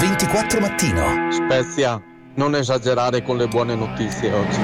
24 Mattino. Spezia, non esagerare con le buone notizie oggi.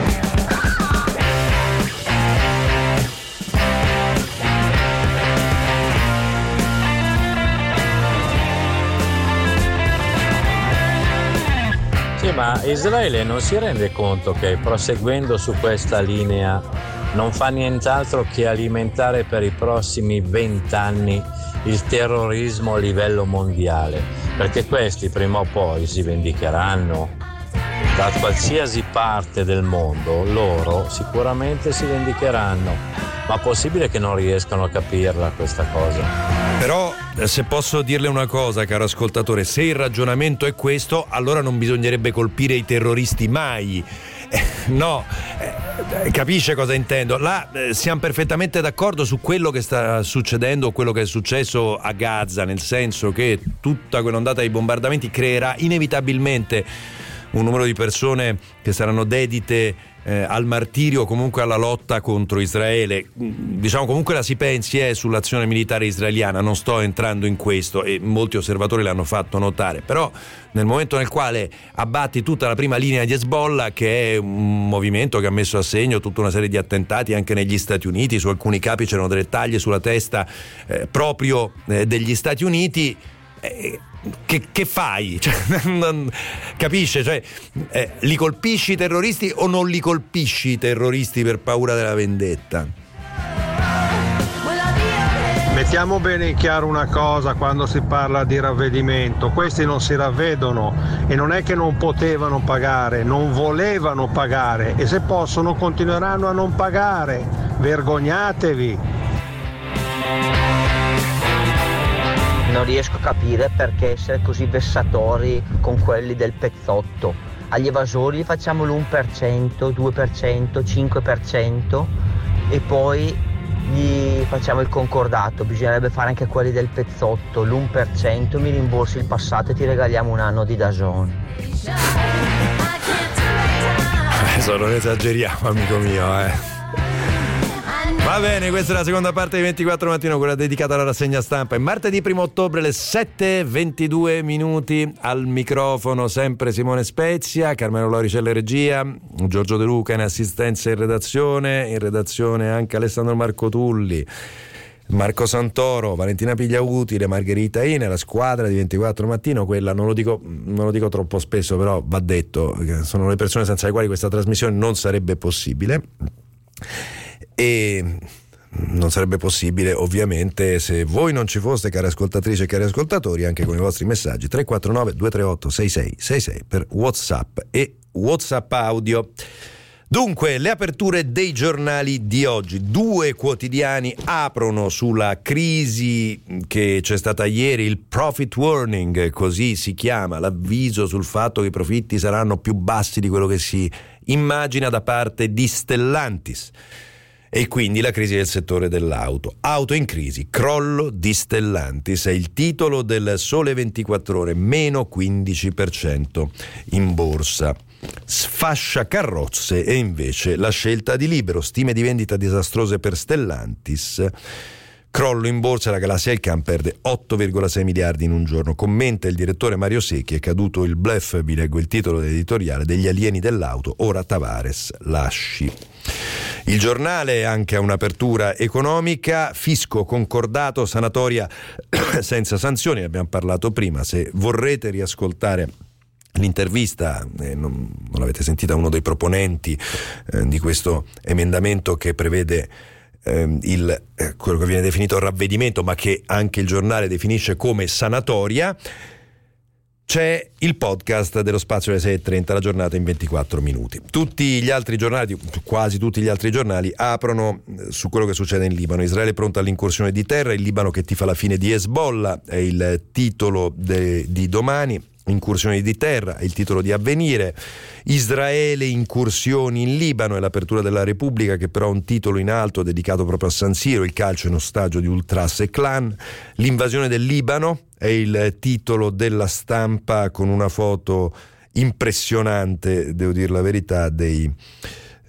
Sì, ma Israele non si rende conto che proseguendo su questa linea non fa nient'altro che alimentare per i prossimi 20 anni il terrorismo a livello mondiale, perché questi prima o poi si vendicheranno. Da qualsiasi parte del mondo loro sicuramente si vendicheranno, ma è possibile che non riescano a capirla questa cosa? Però se posso dirle una cosa, caro ascoltatore, se il ragionamento è questo, allora non bisognerebbe colpire i terroristi mai. No, capisce cosa intendo? Là siamo perfettamente d'accordo su quello che sta succedendo, quello che è successo a Gaza, nel senso che tutta quell'ondata di bombardamenti creerà inevitabilmente un numero di persone che saranno dedite al martirio, comunque alla lotta contro Israele. Diciamo, comunque la si pensi sull'azione militare israeliana, non sto entrando in questo e molti osservatori l'hanno fatto notare, però nel momento nel quale abbatti tutta la prima linea di Hezbollah, che è un movimento che ha messo a segno tutta una serie di attentati anche negli Stati Uniti, su alcuni capi c'erano delle taglie sulla testa proprio degli Stati Uniti, che fai? Cioè, capisce? Cioè, li colpisci i terroristi o non li colpisci i terroristi per paura della vendetta? Mettiamo bene in chiaro una cosa quando si parla di ravvedimento: questi non si ravvedono, e non è che non potevano pagare, non volevano pagare, e se possono continueranno a non pagare. Vergognatevi. Non riesco a capire perché essere così vessatori con quelli del pezzotto. Agli evasori facciamo l'1%, 2%, 5% e poi gli facciamo il concordato. Bisognerebbe fare anche quelli del pezzotto, l'1%, mi rimborsi il passato e ti regaliamo un anno di DAZN. Adesso non esageriamo, amico mio, Va bene, questa è la seconda parte di 24 Mattino, quella dedicata alla rassegna stampa. È martedì 1 ottobre, le 7:22 minuti, al microfono sempre Simone Spezia, Carmelo Lauricella in regia, Giorgio De Luca in assistenza e in redazione anche Alessandro Marco Tulli, Marco Santoro, Valentina Pigliautile, Margherita Ine, la squadra di 24 Mattino, quella non lo dico troppo spesso, però va detto, sono le persone senza le quali questa trasmissione non sarebbe possibile. E non sarebbe possibile ovviamente se voi non ci foste, cari ascoltatrici e cari ascoltatori, anche con i vostri messaggi 349 238 6666 per WhatsApp e WhatsApp audio. Dunque, le aperture dei giornali di oggi: 2 quotidiani aprono sulla crisi che c'è stata ieri, il profit warning, così si chiama, l'avviso sul fatto che i profitti saranno più bassi di quello che si immagina da parte di Stellantis. E quindi la crisi del settore dell'auto. Auto in crisi, crollo di Stellantis, è il titolo del Sole 24 Ore, meno 15% in borsa. Sfascia carrozze e invece la scelta di Libero, stime di vendita disastrose per Stellantis. Crollo in borsa, la Galassia Elkann perde 8,6 miliardi in un giorno. Commenta il direttore Mario Secchi: è caduto il bluff, vi leggo il titolo dell'editoriale, degli alieni dell'auto, ora Tavares lasci. Il giornale anche ha un'apertura economica: fisco concordato, sanatoria senza sanzioni, ne abbiamo parlato prima. Se vorrete riascoltare l'intervista, non l'avete sentita, uno dei proponenti di questo emendamento che prevede quello che viene definito ravvedimento, ma che anche il giornale definisce come sanatoria, c'è il podcast dello Spazio alle 6:30, la giornata in 24 minuti. Tutti gli altri giornali, quasi tutti gli altri giornali, aprono su quello che succede in Libano. Israele pronta all'incursione di terra, il Libano che tifa la fine di Hezbollah, è il titolo di domani. Incursioni di terra è il titolo di Avvenire. Israele, incursioni in Libano è l'apertura della Repubblica, che però ha un titolo in alto dedicato proprio a San Siro, il calcio in ostaggio di Ultras e clan. L'invasione del Libano è il titolo della Stampa, con una foto impressionante, devo dire la verità, dei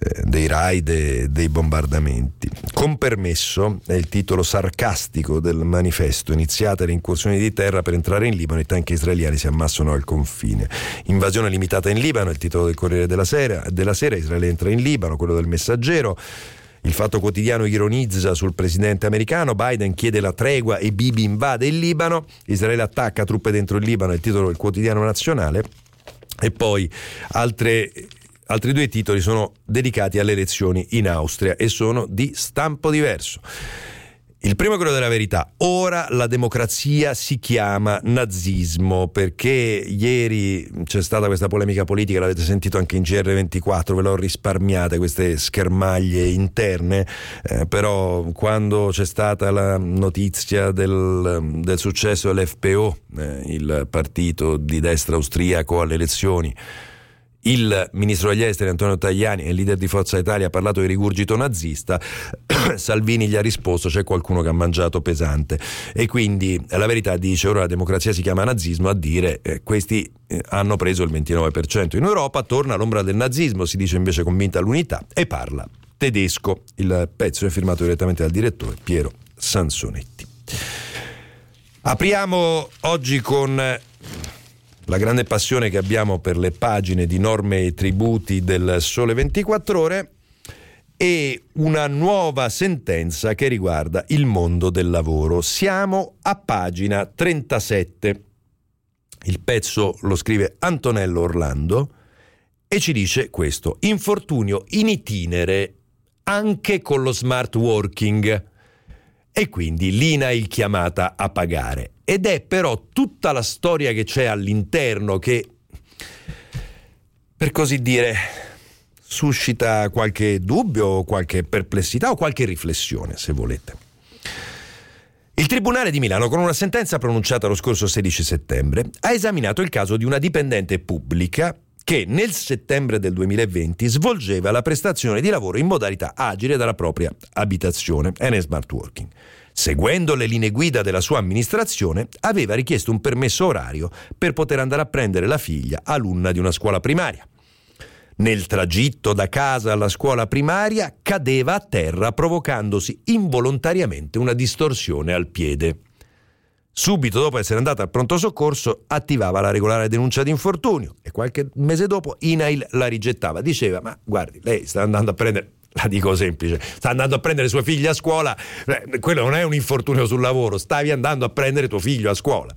dei raid e dei bombardamenti. Con permesso è il titolo sarcastico del manifesto: iniziate le incursioni di terra per entrare in Libano, i tank israeliani si ammassano al confine. Invasione limitata in Libano, il titolo del Corriere della Sera, Israele entra in Libano, quello del Messaggero. Il Fatto Quotidiano ironizza sul presidente americano, Biden chiede la tregua e Bibi invade il Libano, Israele attacca truppe dentro il Libano, è il titolo del Quotidiano Nazionale. E poi altri due titoli sono dedicati alle elezioni in Austria e sono di stampo diverso. Il primo è quello della Verità: ora la democrazia si chiama nazismo, perché ieri c'è stata questa polemica politica, l'avete sentito anche in GR24, ve l'ho risparmiate queste schermaglie interne, però quando c'è stata la notizia del successo dell'FPO, il partito di destra austriaco alle elezioni, il ministro degli esteri Antonio Tajani e il leader di Forza Italia ha parlato di rigurgito nazista, Salvini gli ha risposto: c'è qualcuno che ha mangiato pesante. E quindi la Verità dice: ora la democrazia si chiama nazismo, a dire questi hanno preso il 29%. In Europa torna l'ombra del nazismo, si dice invece convinta l'unità, e parla tedesco. Il pezzo è firmato direttamente dal direttore Piero Sansonetti. Apriamo oggi con la grande passione che abbiamo per le pagine di norme e tributi del Sole 24 Ore e una nuova sentenza che riguarda il mondo del lavoro. Siamo a pagina 37. Il pezzo lo scrive Antonello Orlando e ci dice questo: infortunio in itinere anche con lo smart working, e quindi l'INAIL chiamata a pagare. Ed è però tutta la storia che c'è all'interno che, per così dire, suscita qualche dubbio, qualche perplessità o qualche riflessione, se volete. Il Tribunale di Milano, con una sentenza pronunciata lo scorso 16 settembre, ha esaminato il caso di una dipendente pubblica che nel settembre del 2020 svolgeva la prestazione di lavoro in modalità agile dalla propria abitazione, nel smart working. Seguendo le linee guida della sua amministrazione, aveva richiesto un permesso orario per poter andare a prendere la figlia, alunna di una scuola primaria. Nel tragitto da casa alla scuola primaria cadeva a terra, provocandosi involontariamente una distorsione al piede. Subito dopo essere andata al pronto soccorso attivava la regolare denuncia di infortunio e qualche mese dopo INAIL la rigettava. Diceva: ma guardi, lei sta andando a prendere, la dico semplice, sta andando a prendere sua figlia a scuola, quello non è un infortunio sul lavoro, stavi andando a prendere tuo figlio a scuola.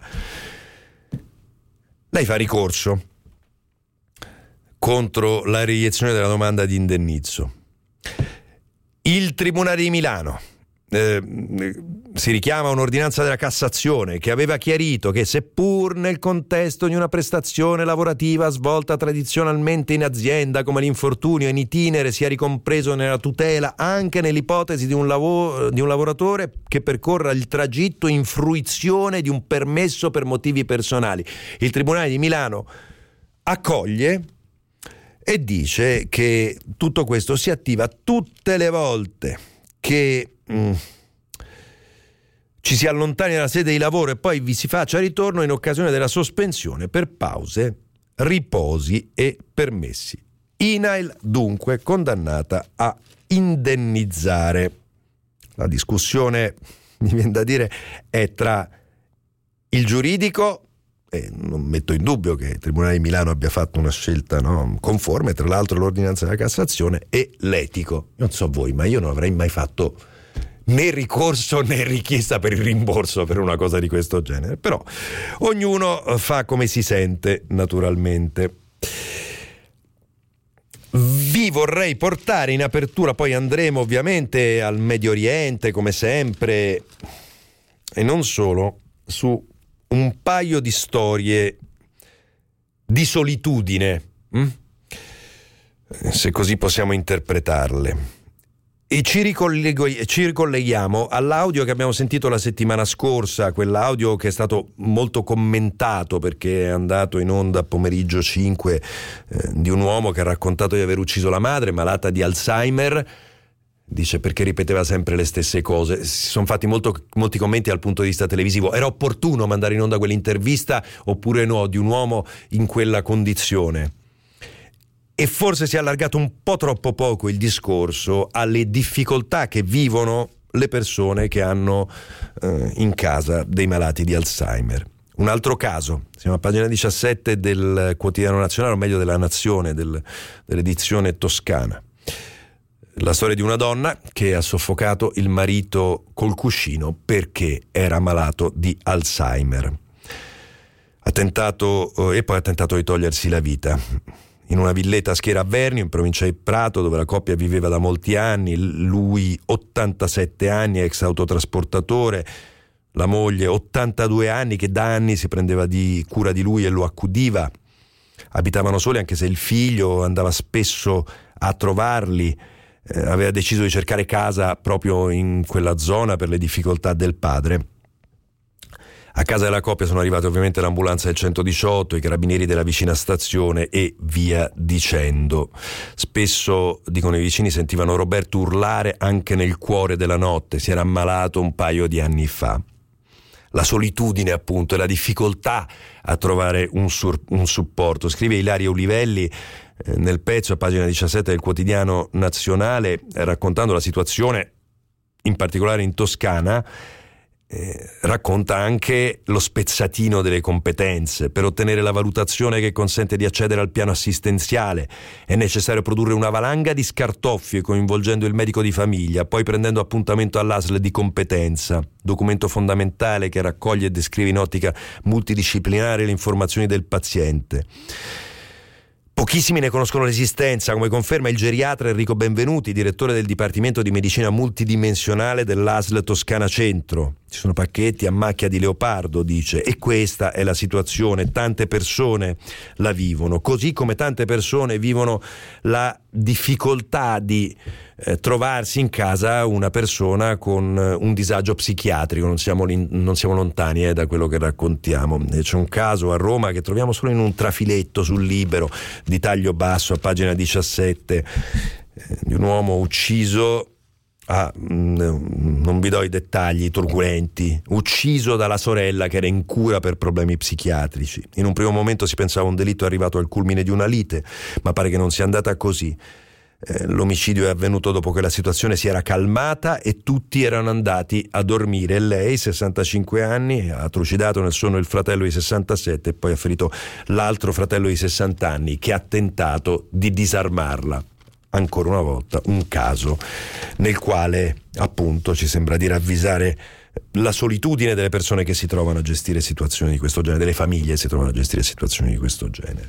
Lei fa ricorso contro la reiezione della domanda di indennizzo. Il Tribunale di Milano si richiama un'ordinanza della Cassazione che aveva chiarito che, seppur nel contesto di una prestazione lavorativa svolta tradizionalmente in azienda, come l'infortunio in itinere sia ricompreso nella tutela anche nell'ipotesi di un lavoratore che percorra il tragitto in fruizione di un permesso per motivi personali. Il Tribunale di Milano accoglie e dice che tutto questo si attiva tutte le volte che ci si allontani dalla sede di lavoro e poi vi si faccia ritorno in occasione della sospensione per pause, riposi e permessi. INAIL dunque condannata a indennizzare. La discussione, mi viene da dire, è tra il giuridico, e non metto in dubbio che il Tribunale di Milano abbia fatto una scelta conforme, tra l'altro l'ordinanza della Cassazione, e l'etico. Non so voi, ma io non avrei mai fatto né ricorso né richiesta per il rimborso per una cosa di questo genere, però ognuno fa come si sente, naturalmente. Vi vorrei portare in apertura, poi andremo ovviamente al Medio Oriente come sempre, e non solo, su un paio di storie di solitudine, se così possiamo interpretarle. E ci ricolleghiamo all'audio che abbiamo sentito la settimana scorsa, quell'audio che è stato molto commentato perché è andato in onda a pomeriggio 5, di un uomo che ha raccontato di aver ucciso la madre, malata di Alzheimer. Dice perché ripeteva sempre le stesse cose. Si sono fatti molti commenti dal punto di vista televisivo. Era opportuno mandare in onda quell'intervista oppure no, di un uomo in quella condizione? e forse si è allargato un po' troppo poco il discorso alle difficoltà che vivono le persone che hanno in casa dei malati di Alzheimer. Un altro caso, siamo a pagina 17 del Quotidiano Nazionale, o meglio della Nazione, dell'edizione toscana. La storia di una donna che ha soffocato il marito col cuscino perché era malato di Alzheimer. Ha tentato di togliersi la vita in una villetta a Schiera Verni, in provincia di Prato, dove la coppia viveva da molti anni. Lui 87 anni, ex autotrasportatore, la moglie 82 anni, che da anni si prendeva cura di lui e lo accudiva. Abitavano soli, anche se il figlio andava spesso a trovarli. Aveva deciso di cercare casa proprio in quella zona per le difficoltà del padre. A casa della coppia sono arrivate ovviamente l'ambulanza del 118, i carabinieri della vicina stazione e via dicendo. Spesso, dicono i vicini, sentivano Roberto urlare anche nel cuore della notte. Si era ammalato un paio di anni fa. La solitudine, appunto, e la difficoltà a trovare un supporto. Scrive Ilaria Ulivelli nel pezzo a pagina 17 del Quotidiano Nazionale, raccontando la situazione in particolare in Toscana. Racconta anche lo spezzatino delle competenze. Per ottenere la valutazione che consente di accedere al piano assistenziale è necessario produrre una valanga di scartoffie coinvolgendo il medico di famiglia, poi prendendo appuntamento all'ASL di competenza, documento fondamentale che raccoglie e descrive in ottica multidisciplinare le informazioni del paziente. Pochissimi ne conoscono l'esistenza, come conferma il geriatra Enrico Benvenuti, direttore del Dipartimento di Medicina Multidimensionale dell'ASL Toscana Centro. Ci sono pacchetti a macchia di leopardo, dice, e questa è la situazione. Tante persone la vivono, così come tante persone vivono la difficoltà di trovarsi in casa una persona con un disagio psichiatrico. Non siamo lontani da quello che raccontiamo. C'è un caso a Roma che troviamo solo in un trafiletto sul Libero, di taglio basso, a pagina 17, di un uomo ucciso. Non vi do i dettagli turbolenti, ucciso dalla sorella che era in cura per problemi psichiatrici. In un primo momento si pensava a un delitto arrivato al culmine di una lite, ma pare che non sia andata così. L'omicidio è avvenuto dopo che la situazione si era calmata e tutti erano andati a dormire. Lei, 65 anni, ha trucidato nel sonno il fratello di 67 e poi ha ferito l'altro fratello di 60 anni che ha tentato di disarmarla. Ancora una volta un caso nel quale, appunto, ci sembra di ravvisare la solitudine delle persone che si trovano a gestire situazioni di questo genere, delle famiglie che si trovano a gestire situazioni di questo genere.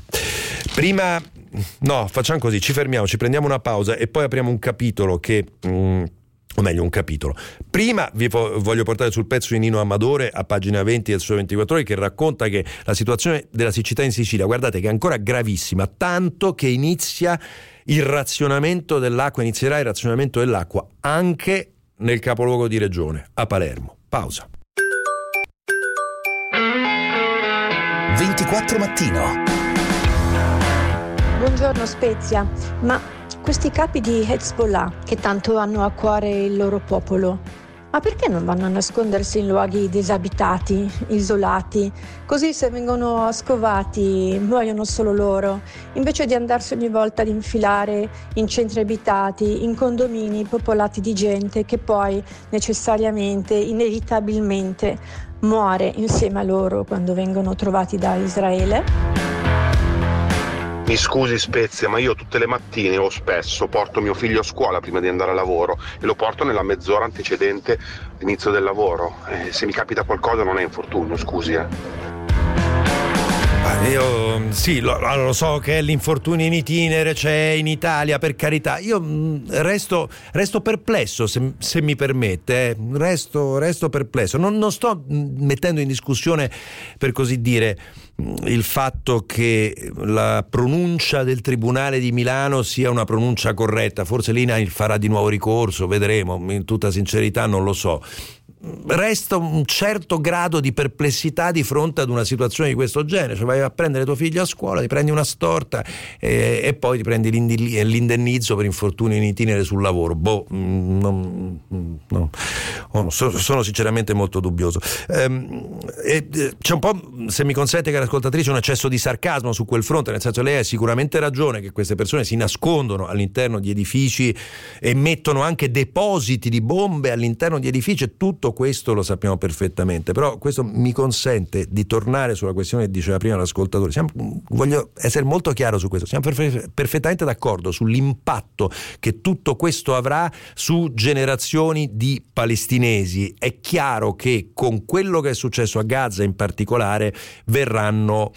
Facciamo così, ci fermiamo, ci prendiamo una pausa e poi apriamo un capitolo o meglio un capitolo. Prima vi voglio portare sul pezzo di Nino Amadore a pagina 20 del Sole 24 Ore, che racconta che la situazione della siccità in Sicilia, guardate che è ancora gravissima, tanto che inizierà il razionamento dell'acqua anche nel capoluogo di regione, a Palermo. Pausa. 24 Mattino. Buongiorno Spezia, ma questi capi di Hezbollah che tanto hanno a cuore il loro popolo, ma perché non vanno a nascondersi in luoghi disabitati, isolati, così se vengono scovati muoiono solo loro, invece di andarsi ogni volta ad infilare in centri abitati, in condomini popolati di gente che poi necessariamente, inevitabilmente muore insieme a loro quando vengono trovati da Israele? Mi scusi Spezia, ma io tutte le mattine o spesso porto mio figlio a scuola prima di andare a lavoro e lo porto nella mezz'ora antecedente l'inizio del lavoro. Se mi capita qualcosa non è infortunio, scusi. Io sì, lo so che l'infortunio in itinere c'è in Italia, per carità. Io resto perplesso, se mi permette, resto perplesso. Non sto mettendo in discussione, per così dire, il fatto che la pronuncia del Tribunale di Milano sia una pronuncia corretta. Forse l'INAIL farà di nuovo ricorso, vedremo, in tutta sincerità non lo so. resta un certo grado di perplessità di fronte ad una situazione di questo genere. Cioè vai a prendere tuo figlio a scuola, ti prendi una storta e poi ti prendi l'indennizzo per infortunio in itinere sul lavoro. Sono sinceramente molto dubbioso. C'è un po', se mi consente, cara ascoltatrice, un eccesso di sarcasmo su quel fronte, nel senso, lei ha sicuramente ragione che queste persone si nascondono all'interno di edifici e mettono anche depositi di bombe all'interno di edifici, tutto questo lo sappiamo perfettamente, però questo mi consente di tornare sulla questione che diceva prima l'ascoltatore. Voglio essere molto chiaro su questo, siamo perfettamente d'accordo sull'impatto che tutto questo avrà su generazioni di palestinesi. È chiaro che con quello che è successo a Gaza in particolare verranno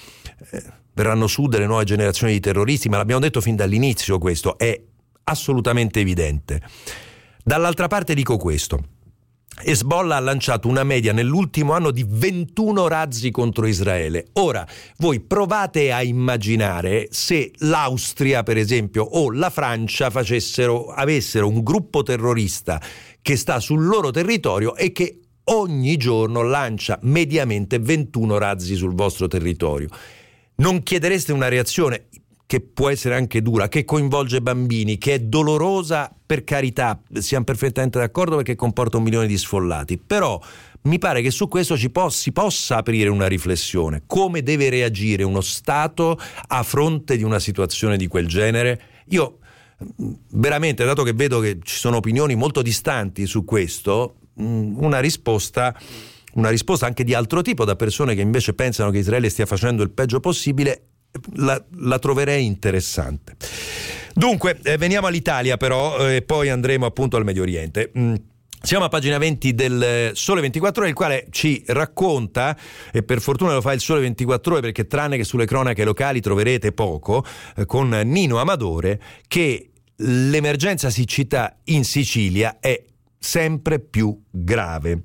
su delle nuove generazioni di terroristi, ma l'abbiamo detto fin dall'inizio, questo è assolutamente evidente. Dall'altra parte dico questo: Hezbollah ha lanciato una media nell'ultimo anno di 21 razzi contro Israele. Ora, voi provate a immaginare se l'Austria, per esempio, o la Francia avessero un gruppo terrorista che sta sul loro territorio e che ogni giorno lancia mediamente 21 razzi sul vostro territorio. Non chiedereste una reazione che può essere anche dura, che coinvolge bambini, che è dolorosa, per carità, siamo perfettamente d'accordo, perché comporta 1 milione di sfollati, però mi pare che su questo si possa aprire una riflessione. Come deve reagire uno Stato a fronte di una situazione di quel genere? Io veramente, dato che vedo che ci sono opinioni molto distanti su questo, una risposta anche di altro tipo, da persone che invece pensano che Israele stia facendo il peggio possibile, la troverei interessante. Dunque, veniamo all'Italia però, e poi andremo appunto al Medio Oriente. Siamo a pagina 20 del Sole 24 Ore, il quale ci racconta, e per fortuna lo fa il Sole 24 Ore, perché tranne che sulle cronache locali troverete poco, con Nino Amadore, che l'emergenza siccità in Sicilia è sempre più grave.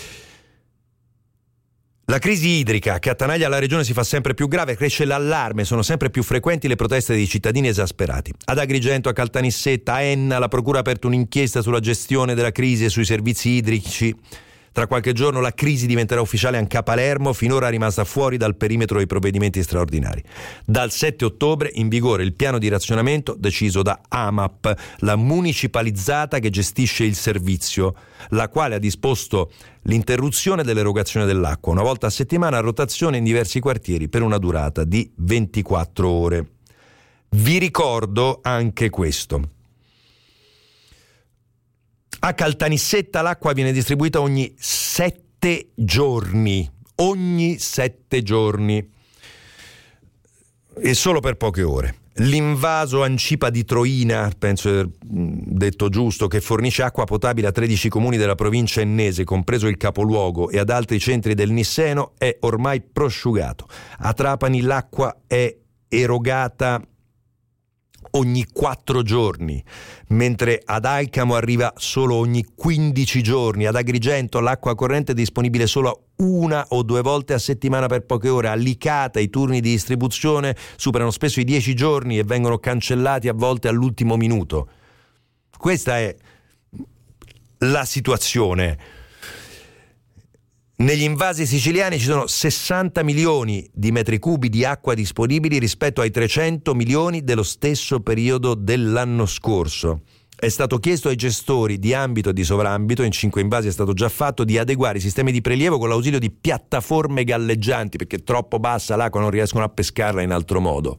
La crisi idrica che attanaglia la regione si fa sempre più grave, cresce l'allarme, sono sempre più frequenti le proteste dei cittadini esasperati. Ad Agrigento, a Caltanissetta, a Enna, la procura ha aperto un'inchiesta sulla gestione della crisi e sui servizi idrici. Tra qualche giorno la crisi diventerà ufficiale anche a Palermo, finora rimasta fuori dal perimetro dei provvedimenti straordinari. Dal 7 ottobre in vigore il piano di razionamento deciso da AMAP, la municipalizzata che gestisce il servizio, la quale ha disposto l'interruzione dell'erogazione dell'acqua una volta a settimana a rotazione in diversi quartieri per una durata di 24 ore. Vi ricordo anche questo. A Caltanissetta l'acqua viene distribuita ogni 7 giorni. Ogni 7 giorni. E solo per poche ore. L'invaso Ancipa di Troina, penso detto giusto, che fornisce acqua potabile a 13 comuni della provincia ennese, compreso il capoluogo, e ad altri centri del Nisseno, è ormai prosciugato. A Trapani l'acqua è erogata ogni 4 giorni, mentre ad Alcamo arriva solo ogni 15 giorni. Ad Agrigento l'acqua corrente è disponibile solo 1 o 2 volte a settimana per poche ore. A Licata i turni di distribuzione superano spesso i 10 giorni e vengono cancellati a volte all'ultimo minuto. Questa è la situazione. Negli invasi siciliani ci sono 60 milioni di metri cubi di acqua disponibili rispetto ai 300 milioni dello stesso periodo dell'anno scorso. È stato chiesto ai gestori di ambito e di sovrambito, in 5 invasi è stato già fatto, di adeguare i sistemi di prelievo con l'ausilio di piattaforme galleggianti, perché troppo bassa l'acqua, non riescono a pescarla in altro modo.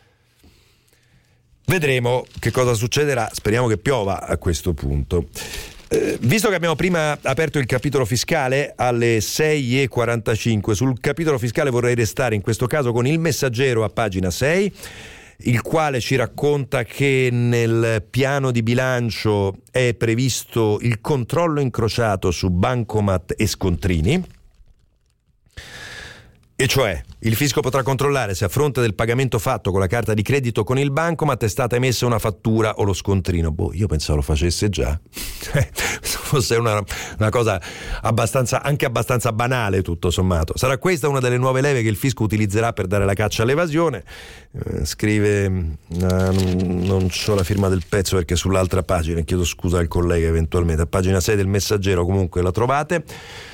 Vedremo che cosa succederà, speriamo che piova a questo punto. Visto che abbiamo prima aperto il capitolo fiscale alle 6:45, sul capitolo fiscale vorrei restare in questo caso con il Messaggero a pagina 6, il quale ci racconta che nel piano di bilancio è previsto il controllo incrociato su bancomat e scontrini. E cioè, il fisco potrà controllare se a fronte del pagamento fatto con la carta di credito con il bancomat è stata emessa una fattura o lo scontrino. Io pensavo lo facesse già. Fosse una cosa anche abbastanza banale, tutto sommato. Sarà questa una delle nuove leve che il fisco utilizzerà per dare la caccia all'evasione. Scrive, non c'ho la firma del pezzo perché sull'altra pagina, chiedo scusa al collega eventualmente, a pagina 6 del Messaggero comunque la trovate.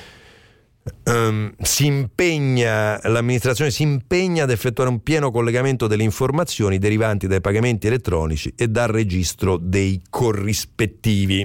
L'amministrazione si impegna ad effettuare un pieno collegamento delle informazioni derivanti dai pagamenti elettronici e dal registro dei corrispettivi.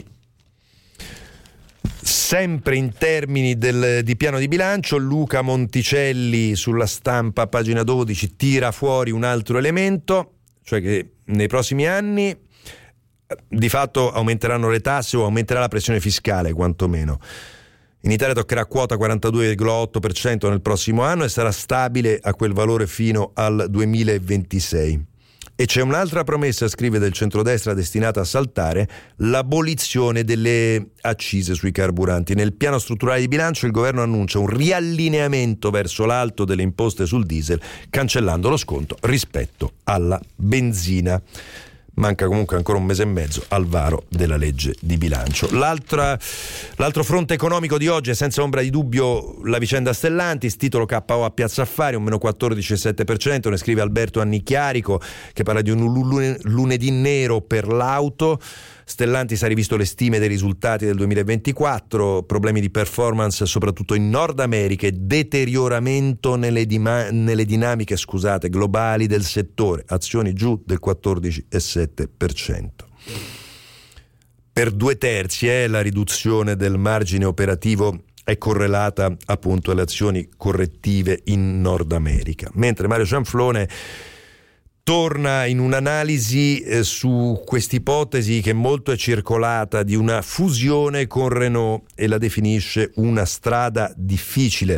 Sempre in termini di piano di bilancio, Luca Monticelli sulla Stampa, pagina 12, tira fuori un altro elemento, cioè che nei prossimi anni di fatto aumenteranno le tasse o aumenterà la pressione fiscale quantomeno. In Italia toccherà quota 42,8% nel prossimo anno e sarà stabile a quel valore fino al 2026. E c'è un'altra promessa, scrive, del centrodestra destinata a saltare: l'abolizione delle accise sui carburanti. Nel piano strutturale di bilancio il governo annuncia un riallineamento verso l'alto delle imposte sul diesel, cancellando lo sconto rispetto alla benzina. Manca comunque ancora un mese e mezzo al varo della legge di bilancio. L'altro fronte economico di oggi è senza ombra di dubbio la vicenda Stellantis, titolo KO a Piazza Affari, un meno 14,7%, ne scrive Alberto Annichiarico, che parla di un lunedì nero per l'auto. Stellantis ha rivisto le stime dei risultati del 2024, problemi di performance soprattutto in Nord America e deterioramento nelle dinamiche globali del settore, azioni giù del 14,7%. Per 2/3 la riduzione del margine operativo è correlata appunto alle azioni correttive in Nord America, mentre Mario Cianflone torna in un'analisi su quest'ipotesi che molto è circolata di una fusione con Renault e la definisce una strada difficile.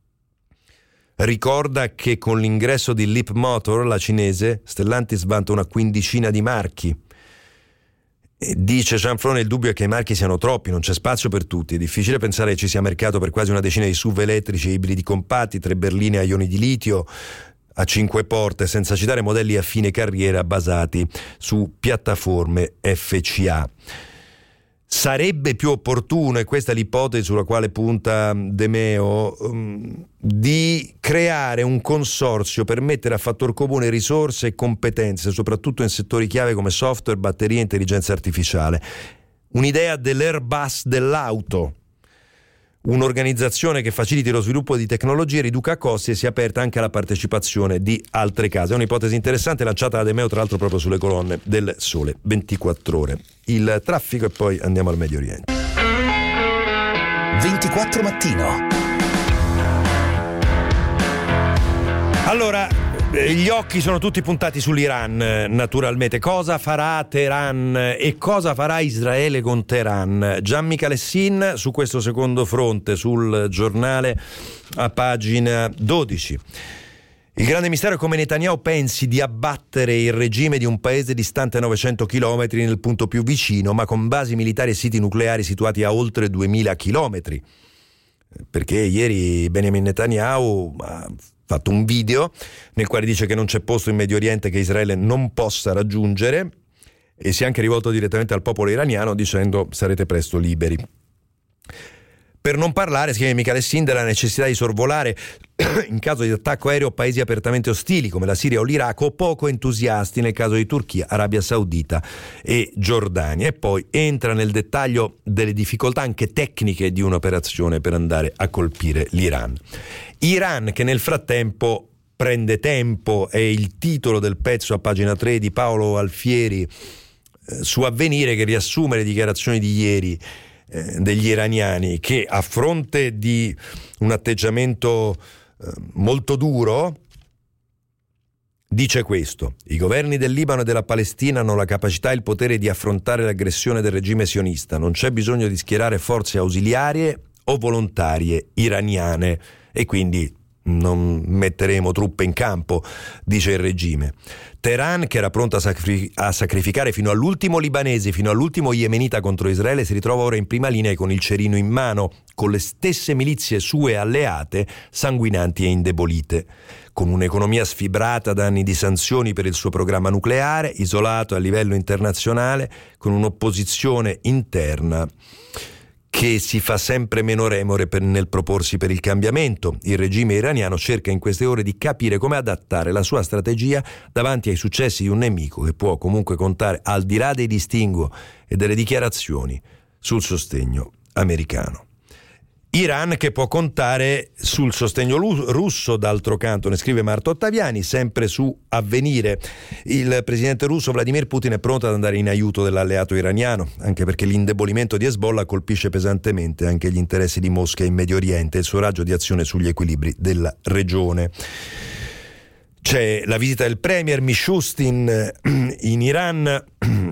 Ricorda che con l'ingresso di Leapmotor, la cinese, Stellantis vanta una quindicina di marchi. E dice Cianflone: il dubbio è che i marchi siano troppi, non c'è spazio per tutti, è difficile pensare che ci sia mercato per quasi una decina di SUV elettrici e ibridi compatti, 3 berline a ioni di litio, a 5 porte, senza citare modelli a fine carriera basati su piattaforme FCA. Sarebbe più opportuno, e questa è l'ipotesi sulla quale punta De Meo, di creare un consorzio per mettere a fattor comune risorse e competenze, soprattutto in settori chiave come software, batterie e intelligenza artificiale. Un'idea dell'Airbus dell'auto. Un'organizzazione che faciliti lo sviluppo di tecnologie, riduca costi e sia aperta anche alla partecipazione di altre case. È un'ipotesi interessante lanciata da De Meo, tra l'altro proprio sulle colonne del Sole 24 Ore. Il traffico e poi andiamo al Medio Oriente. 24 Mattino. Allora, gli occhi sono tutti puntati sull'Iran, naturalmente. Cosa farà Teheran e cosa farà Israele con Teheran? Gianni Calessin su questo secondo fronte, sul Giornale a pagina 12. Il grande mistero è come Netanyahu pensi di abbattere il regime di un paese distante 900 chilometri nel punto più vicino, ma con basi militari e siti nucleari situati a oltre 2000 chilometri. Perché ieri Benjamin Netanyahu ha fatto un video nel quale dice che non c'è posto in Medio Oriente che Israele non possa raggiungere, e si è anche rivolto direttamente al popolo iraniano dicendo: sarete presto liberi. Per non parlare, scrive Michele Sin, della necessità di sorvolare in caso di attacco aereo paesi apertamente ostili come la Siria o l'Iraq, o poco entusiasti nel caso di Turchia, Arabia Saudita e Giordania. E poi entra nel dettaglio delle difficoltà anche tecniche di un'operazione per andare a colpire l'Iran. Iran che nel frattempo prende tempo, è il titolo del pezzo a pagina 3 di Paolo Alfieri su Avvenire, che riassume le dichiarazioni di ieri degli iraniani, che a fronte di un atteggiamento molto duro dice questo: i governi del Libano e della Palestina hanno la capacità e il potere di affrontare l'aggressione del regime sionista, non c'è bisogno di schierare forze ausiliarie o volontarie iraniane. E quindi non metteremo truppe in campo, dice il regime. Teheran, che era pronta a sacrificare fino all'ultimo libanese, fino all'ultimo yemenita contro Israele, si ritrova ora in prima linea con il cerino in mano, con le stesse milizie sue alleate sanguinanti e indebolite, con un'economia sfibrata da anni di sanzioni per il suo programma nucleare, isolato a livello internazionale, con un'opposizione interna che si fa sempre meno remore nel proporsi per il cambiamento. Il regime iraniano cerca in queste ore di capire come adattare la sua strategia davanti ai successi di un nemico che può comunque contare, al di là dei distinguo e delle dichiarazioni, sul sostegno americano. Iran che può contare sul sostegno russo, d'altro canto, ne scrive Marta Ottaviani, sempre su Avvenire. Il presidente russo Vladimir Putin è pronto ad andare in aiuto dell'alleato iraniano, anche perché l'indebolimento di Hezbollah colpisce pesantemente anche gli interessi di Mosca in Medio Oriente e il suo raggio di azione sugli equilibri della regione. C'è la visita del premier Mishustin in Iran.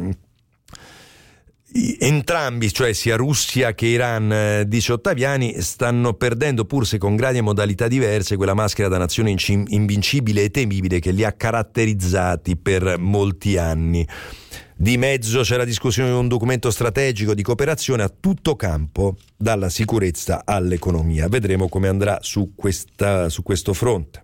Entrambi, cioè sia Russia che Iran, dice Ottaviani, stanno perdendo, pur se con gradi e modalità diverse, quella maschera da nazione invincibile e temibile che li ha caratterizzati per molti anni. Di mezzo c'è la discussione di un documento strategico di cooperazione a tutto campo, dalla sicurezza all'economia. Vedremo come andrà su questo fronte.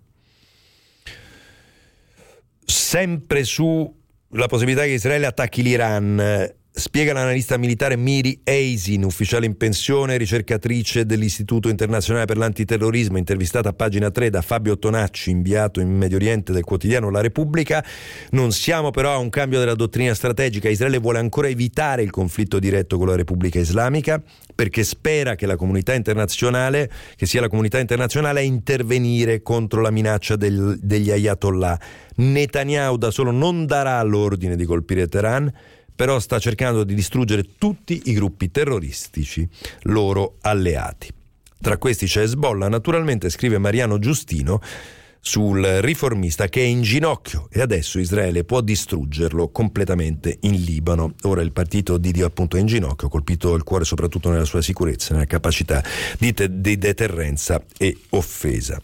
Sempre sulla possibilità che Israele attacchi l'Iran, spiega l'analista militare Miri Eisin, ufficiale in pensione, ricercatrice dell'Istituto Internazionale per l'Antiterrorismo, intervistata a pagina 3 da Fabio Tonacci, inviato in Medio Oriente del quotidiano La Repubblica. Non siamo però a un cambio della dottrina strategica. Israele vuole ancora evitare il conflitto diretto con la Repubblica Islamica, perché spera che sia la comunità internazionale a intervenire contro la minaccia degli ayatollah. Netanyahu da solo non darà l'ordine di colpire Teheran, però sta cercando di distruggere tutti i gruppi terroristici loro alleati. Tra questi c'è Hezbollah, naturalmente, scrive Mariano Giustino sul Riformista, che è in ginocchio e adesso Israele può distruggerlo completamente in Libano. Ora il partito di Dio appunto è in ginocchio, colpito il cuore soprattutto nella sua sicurezza, nella capacità di deterrenza e offesa.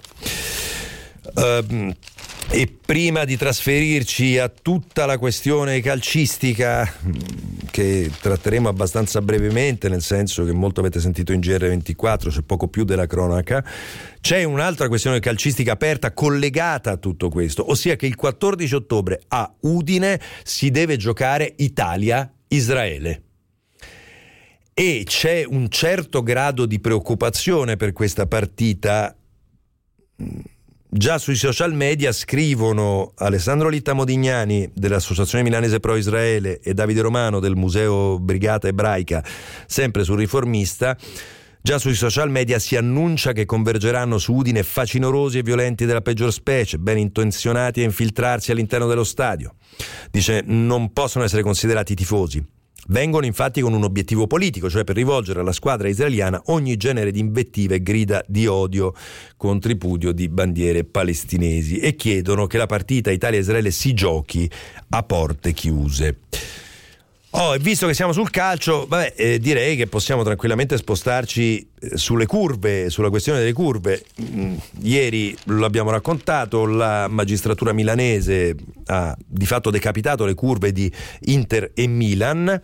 E prima di trasferirci a tutta la questione calcistica, che tratteremo abbastanza brevemente, nel senso che molto avete sentito in GR24, c'è poco più della cronaca, c'è un'altra questione calcistica aperta collegata a tutto questo, ossia che il 14 ottobre a Udine si deve giocare Italia-Israele. E c'è un certo grado di preoccupazione per questa partita. Già sui social media scrivono Alessandro Litta Modignani dell'Associazione Milanese Pro Israele e Davide Romano del Museo Brigata Ebraica, sempre sul Riformista. Già sui social media si annuncia che convergeranno su Udine facinorosi e violenti della peggior specie, ben intenzionati a infiltrarsi all'interno dello stadio. Dice non possono essere considerati tifosi. Vengono infatti con un obiettivo politico, cioè per rivolgere alla squadra israeliana ogni genere di invettive e grida di odio con tripudio di bandiere palestinesi, e chiedono che la partita Italia-Israele si giochi a porte chiuse. E visto che siamo sul calcio, direi che possiamo tranquillamente spostarci sulle curve, sulla questione delle curve. Ieri l'abbiamo raccontato, la magistratura milanese ha di fatto decapitato le curve di Inter e Milan.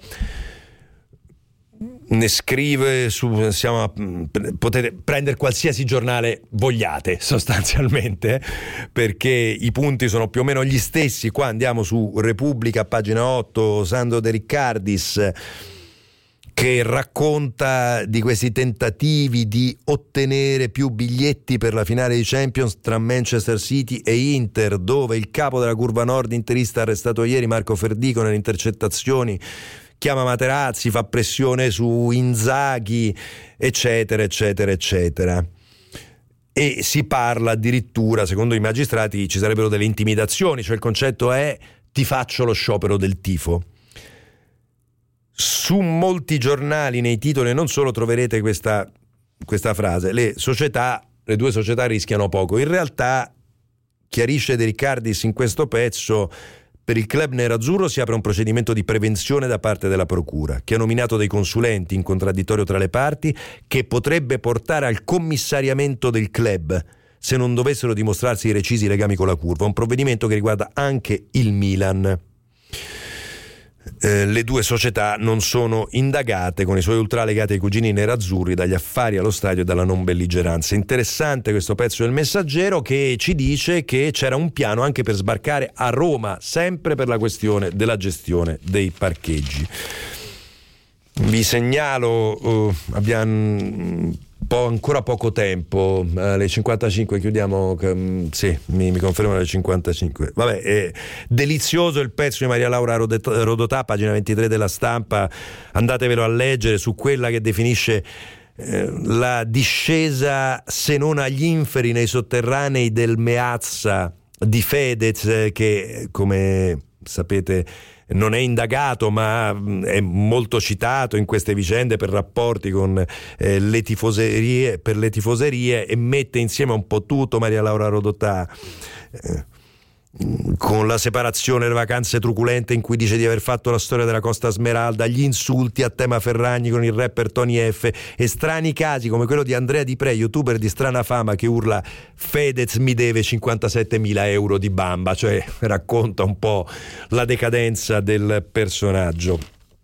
Ne scrive potete prendere qualsiasi giornale vogliate sostanzialmente, perché i punti sono più o meno gli stessi. Qua andiamo su Repubblica, pagina 8, Sandro De Riccardis, che racconta di questi tentativi di ottenere più biglietti per la finale di Champions tra Manchester City e Inter, dove il capo della curva nord interista arrestato ieri, Marco Ferdico, nelle intercettazioni chiama Materazzi, fa pressione su Inzaghi, eccetera eccetera eccetera, e si parla addirittura, secondo i magistrati ci sarebbero delle intimidazioni, cioè il concetto è ti faccio lo sciopero del tifo. Su molti giornali, nei titoli e non solo, troverete questa frase: le due società rischiano poco. In realtà, chiarisce De Riccardis in questo pezzo, per il club nerazzurro si apre un procedimento di prevenzione da parte della procura, che ha nominato dei consulenti in contraddittorio tra le parti, che potrebbe portare al commissariamento del club, se non dovessero dimostrarsi recisi i legami con la curva, un provvedimento che riguarda anche il Milan. Le due società non sono indagate, con i suoi ultra legati ai cugini nerazzurri, dagli affari allo stadio e dalla non belligeranza. Interessante questo pezzo del Messaggero, che ci dice che c'era un piano anche per sbarcare a Roma, sempre per la questione della gestione dei parcheggi. Vi segnalo, abbiamo ancora poco tempo, alle 55 chiudiamo, sì, mi confermo alle 55. Vabbè, è delizioso il pezzo di Maria Laura Rodotà, pagina 23 della Stampa, andatevelo a leggere, su quella che definisce la discesa, se non agli inferi, nei sotterranei del Meazza di Fedez, che come sapete non è indagato, ma è molto citato in queste vicende per rapporti con le tifoserie, e mette insieme un po' tutto Maria Laura Rodotà, con la separazione, le vacanze truculente in cui dice di aver fatto la storia della Costa Smeralda, gli insulti a tema Ferragni con il rapper Tony F, e strani casi come quello di Andrea Di Pre, youtuber di strana fama, che urla Fedez mi deve 57.000 euro di bamba, cioè racconta un po' la decadenza del personaggio.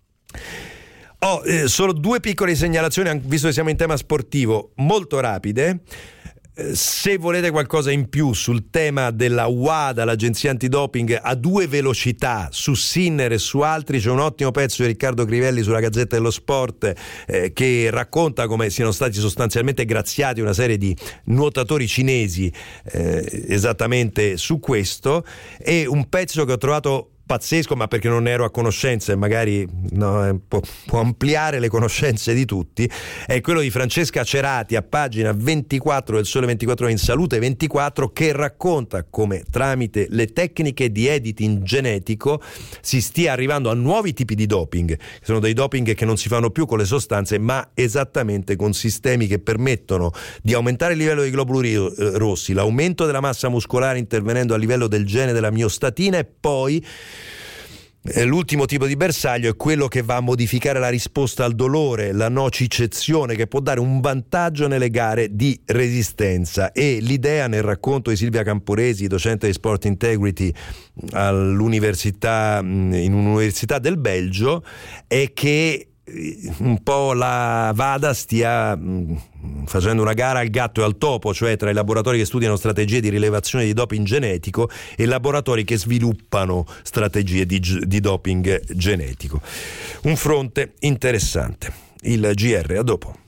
Solo due piccole segnalazioni, visto che siamo in tema sportivo, molto rapide. Se volete qualcosa in più sul tema della WADA, l'agenzia antidoping a due velocità, su Sinner e su altri, c'è un ottimo pezzo di Riccardo Crivelli sulla Gazzetta dello Sport che racconta come siano stati sostanzialmente graziati una serie di nuotatori cinesi esattamente su questo, e un pezzo che ho trovato pazzesco, ma perché non ne ero a conoscenza e magari può ampliare le conoscenze di tutti, è quello di Francesca Cerati a pagina 24 del Sole 24 Ore, in Salute 24, che racconta come tramite le tecniche di editing genetico si stia arrivando a nuovi tipi di doping, che sono dei doping che non si fanno più con le sostanze, ma esattamente con sistemi che permettono di aumentare il livello di globuli rossi, l'aumento della massa muscolare intervenendo a livello del gene della miostatina, e poi l'ultimo tipo di bersaglio è quello che va a modificare la risposta al dolore, la nocicezione, che può dare un vantaggio nelle gare di resistenza. E l'idea, nel racconto di Silvia Camporesi, docente di Sport Integrity in un'università del Belgio, è che un po' la WADA stia facendo una gara al gatto e al topo, cioè tra i laboratori che studiano strategie di rilevazione di doping genetico e laboratori che sviluppano strategie di doping genetico. Un fronte interessante. Il GR, a dopo.